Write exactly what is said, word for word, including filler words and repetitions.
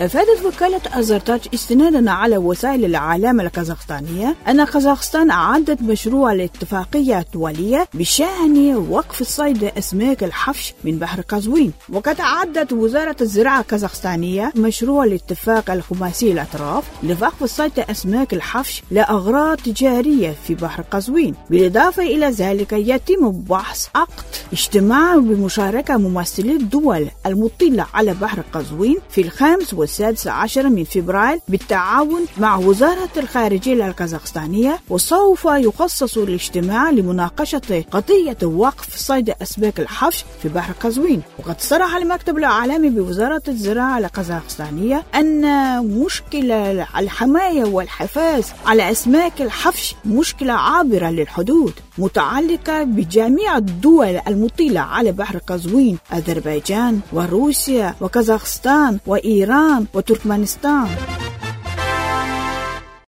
أفادت وكالة أزرتاج استنادا على وسائل الإعلام الكازاخستانية أن كازاخستان أعدت مشروع لاتفاقية دولية بشأن وقف صيد أسماك الحفش من بحر قزوين. وقد أعدت وزارة الزراعة الكازاخستانية مشروع الاتفاق الخماسي الأطراف لوقف صيد أسماك الحفش لأغراض تجارية في بحر قزوين. بالإضافة إلى ذلك يتم بحث عقد اجتماع بمشاركة ممثلي الدول المطلة على بحر قزوين في الخامس والسادس عشر من فبراير بالتعاون مع وزارة الخارجية الكازاخستانية، وسوف يخصص الاجتماع لمناقشة قضية وقف صيد أسماك الحفش في بحر قزوين. وقد صرح المكتب الإعلامي بوزارة الزراعة الكازاخستانية أن مشكلة الحماية والحفاظ على أسماك الحفش مشكلة عابرة للحدود متعلقة بجميع الدول المطلة على بحر قزوين، أذربيجان وروسيا وكازاخستان وإيران وتركمانستان.